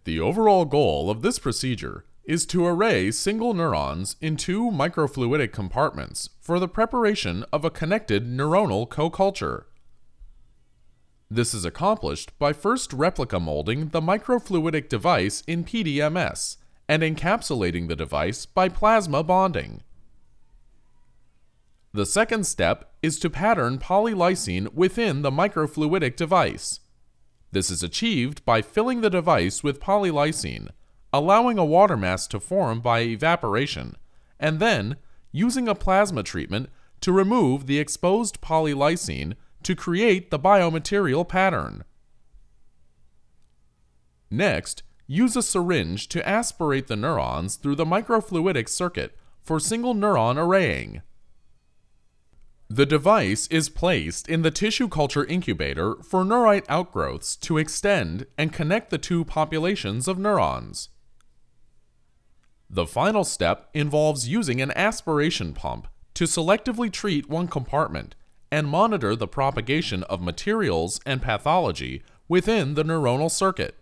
The overall goal of this procedure is to array single neurons in two microfluidic compartments for the preparation of a connected neuronal co-culture. This is accomplished by first replica molding the microfluidic device in PDMS and encapsulating the device by plasma bonding. The second step is to pattern polylysine within the microfluidic device. This is achieved by filling the device with polylysine, allowing a water mass to form by evaporation, and then using a plasma treatment to remove the exposed polylysine to create the biomaterial pattern. Next, use a syringe to aspirate the neurons through the microfluidic circuit for single neuron arraying. The device is placed in the tissue culture incubator for neurite outgrowths to extend and connect the two populations of neurons. The final step involves using an aspiration pump to selectively treat one compartment and monitor the propagation of materials and pathology within the neuronal circuit.